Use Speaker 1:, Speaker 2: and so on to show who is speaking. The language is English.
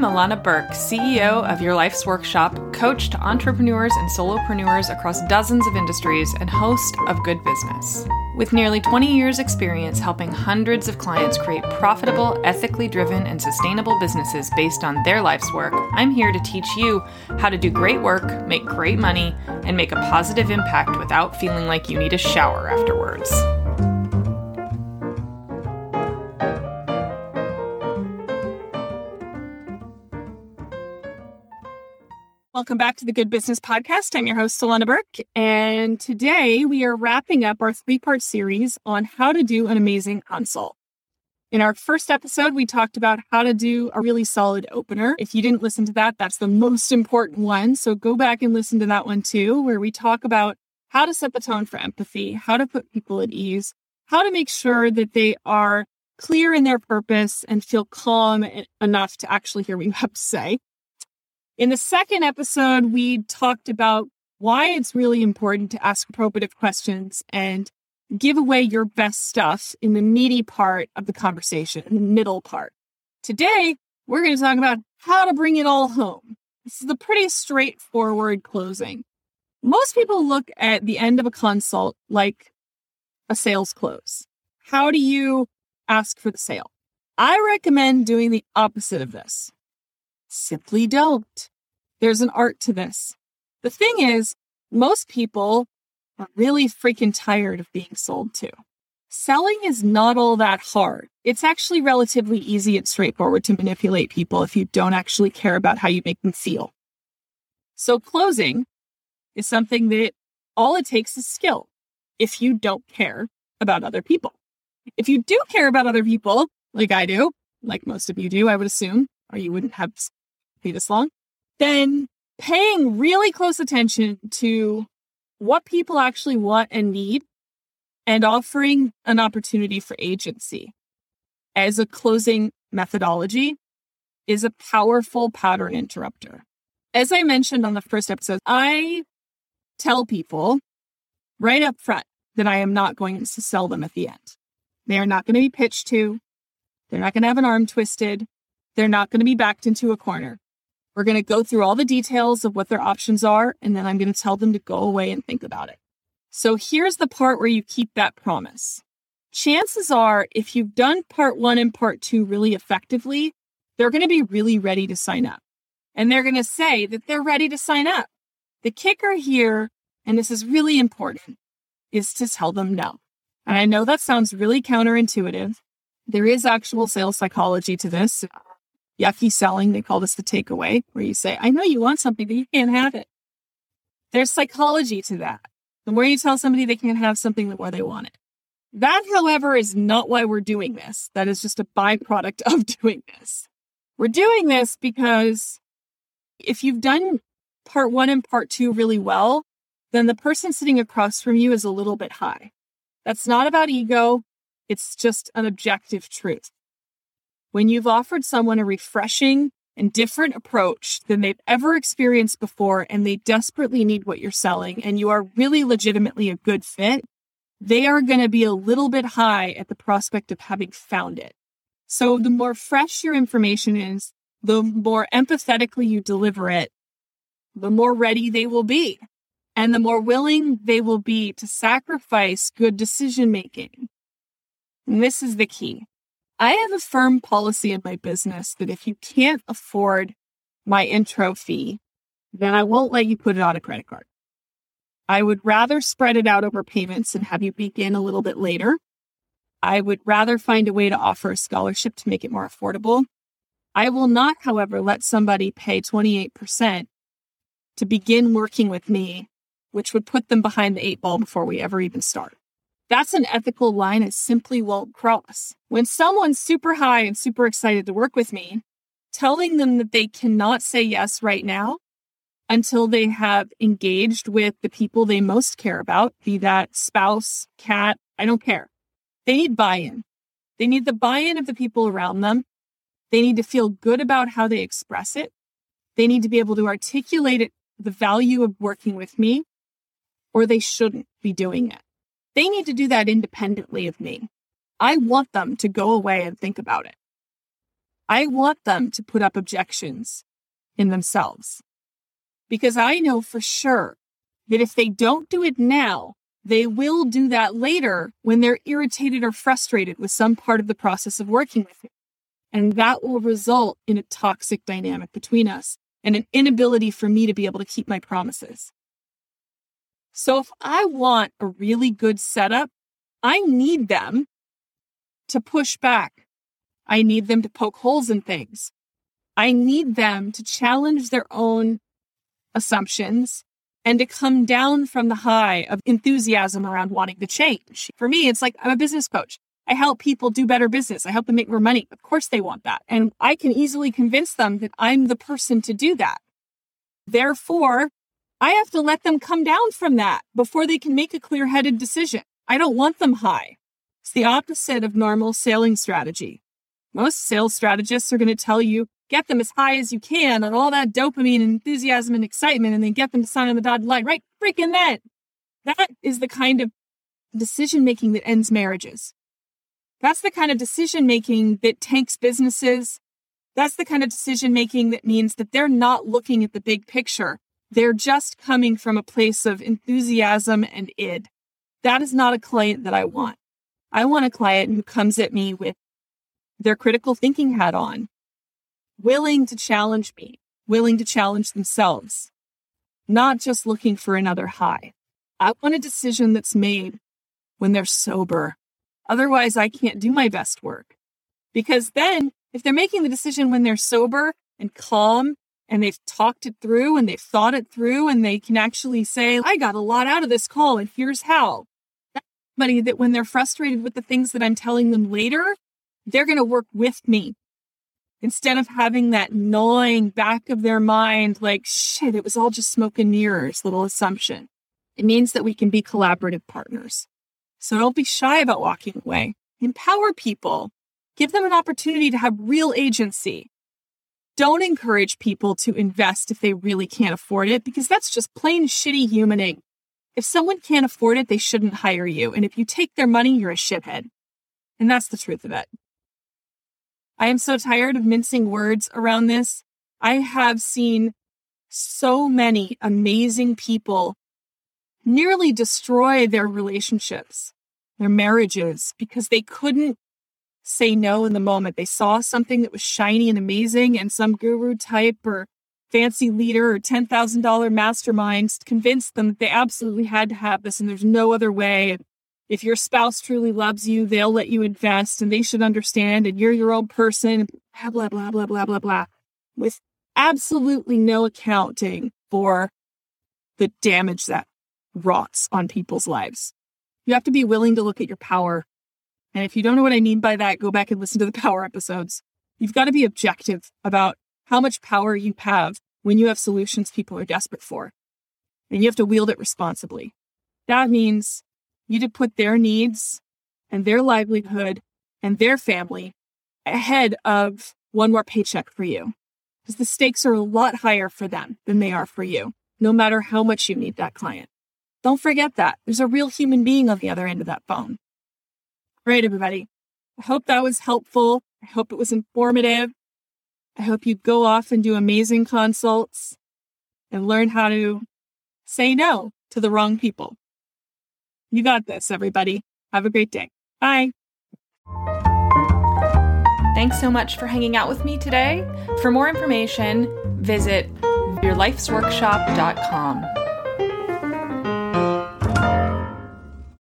Speaker 1: Alana Burke, CEO of Your Life's Workshop, coach to entrepreneurs and solopreneurs across dozens of industries, and host of Good Business. With nearly 20 years' experience helping hundreds of clients create profitable, ethically driven, and sustainable businesses based on their life's work, I'm here to teach you how to do great work, make great money, and make a positive impact without feeling like you need a shower afterwards. Welcome back to the Good Business Podcast. I'm your host, Alana Burke, and today we are wrapping up our three-part series on how to do an amazing consult. In our first episode, we talked about how to do a really solid opener. If you didn't listen to that, that's the most important one. So go back and listen to that one too, where we talk about how to set the tone for empathy, how to put people at ease, how to make sure that they are clear in their purpose and feel calm enough to actually hear what you have to say. In the second episode, we talked about why it's really important to ask appropriate questions and give away your best stuff in the meaty part of the conversation, in the middle part. Today, we're going to talk about how to bring it all home. This is a pretty straightforward closing. Most people look at the end of a consult like a sales close. How do you ask for the sale? I recommend doing the opposite of this. Simply don't. There's an art to this. The thing is, most people are really freaking tired of being sold to. Selling is not all that hard. It's actually relatively easy and straightforward to manipulate people if you don't actually care about how you make them feel. So closing is something that all it takes is skill if you don't care about other people. If you do care about other people, like I do, like most of you do, I would assume, or you wouldn't have be this long, then paying really close attention to what people actually want and need and offering an opportunity for agency as a closing methodology is a powerful pattern interrupter. As I mentioned on the first episode, I tell people right up front that I am not going to sell them at the end. They are not going to be pitched to. They're not going to have an arm twisted. They're not going to be backed into a corner. We're going to go through all the details of what their options are, and then I'm going to tell them to go away and think about it. So here's the part where you keep that promise. Chances are, if you've done part 1 and part 2 really effectively, they're going to be really ready to sign up. And they're going to say that they're ready to sign up. The kicker here, and this is really important, is to tell them no. And I know that sounds really counterintuitive. There is actual sales psychology to this. Yucky selling, they call this the takeaway, where you say, I know you want something, but you can't have it. There's psychology to that. The more you tell somebody they can't have something, the more they want it. That, however, is not why we're doing this. That is just a byproduct of doing this. We're doing this because if you've done part 1 and part 2 really well, then the person sitting across from you is a little bit high. That's not about ego. It's just an objective truth. When you've offered someone a refreshing and different approach than they've ever experienced before, and they desperately need what you're selling, and you are really legitimately a good fit, they are going to be a little bit high at the prospect of having found it. So the more fresh your information is, the more empathetically you deliver it, the more ready they will be, and the more willing they will be to sacrifice good decision-making. And this is the key. I have a firm policy in my business that if you can't afford my intro fee, then I won't let you put it on a credit card. I would rather spread it out over payments and have you begin a little bit later. I would rather find a way to offer a scholarship to make it more affordable. I will not, however, let somebody pay 28% to begin working with me, which would put them behind the 8 ball before we ever even start. That's an ethical line I simply won't cross. When someone's super high and super excited to work with me, telling them that they cannot say yes right now until they have engaged with the people they most care about, be that spouse, cat, I don't care. They need buy-in. They need the buy-in of the people around them. They need to feel good about how they express it. They need to be able to articulate it, the value of working with me, or they shouldn't be doing it. They need to do that independently of me. I want them to go away and think about it. I want them to put up objections in themselves, because I know for sure that if they don't do it now, they will do that later when they're irritated or frustrated with some part of the process of working with me. And that will result in a toxic dynamic between us and an inability for me to be able to keep my promises. So if I want a really good setup, I need them to push back. I need them to poke holes in things. I need them to challenge their own assumptions and to come down from the high of enthusiasm around wanting to change. For me, it's like I'm a business coach. I help people do better business. I help them make more money. Of course they want that. And I can easily convince them that I'm the person to do that. Therefore, I have to let them come down from that before they can make a clear-headed decision. I don't want them high. It's the opposite of normal selling strategy. Most sales strategists are going to tell you, get them as high as you can on all that dopamine and enthusiasm and excitement, and then get them to sign on the dotted line right freaking then. That is the kind of decision-making that ends marriages. That's the kind of decision-making that tanks businesses. That's the kind of decision-making that means that they're not looking at the big picture. They're just coming from a place of enthusiasm and id. That is not a client that I want. I want a client who comes at me with their critical thinking hat on, willing to challenge me, willing to challenge themselves, not just looking for another high. I want a decision that's made when they're sober. Otherwise, I can't do my best work. Because then, if they're making the decision when they're sober and calm, and they've talked it through and they've thought it through, and they can actually say, I got a lot out of this call, and here's how. That's somebody that when they're frustrated with the things that I'm telling them later, they're going to work with me. Instead of having that gnawing back of their mind, like, shit, it was all just smoke and mirrors, little assumption. It means that we can be collaborative partners. So don't be shy about walking away. Empower people. Give them an opportunity to have real agency. Don't encourage people to invest if they really can't afford it, because that's just plain shitty humaning. If someone can't afford it, they shouldn't hire you. And if you take their money, you're a shithead. And that's the truth of it. I am so tired of mincing words around this. I have seen so many amazing people nearly destroy their relationships, their marriages, because they couldn't say no in the moment. They saw something that was shiny and amazing, and some guru type or fancy leader or $10,000 mastermind convinced them that they absolutely had to have this and there's no other way. If your spouse truly loves you, they'll let you invest and they should understand, and you're your own person, blah, blah, blah, blah, blah, blah, blah, with absolutely no accounting for the damage that rots on people's lives. You have to be willing to look at your power. And if you don't know what I mean by that, go back and listen to the power episodes. You've got to be objective about how much power you have when you have solutions people are desperate for. And you have to wield it responsibly. That means you to put their needs and their livelihood and their family ahead of one more paycheck for you. Because the stakes are a lot higher for them than they are for you, no matter how much you need that client. Don't forget that. There's a real human being on the other end of that phone. All right, everybody. I hope that was helpful. I hope it was informative. I hope you go off and do amazing consults and learn how to say no to the wrong people. You got this, everybody. Have a great day. Bye. Thanks so much for hanging out with me today. For more information, visit yourlifesworkshop.com.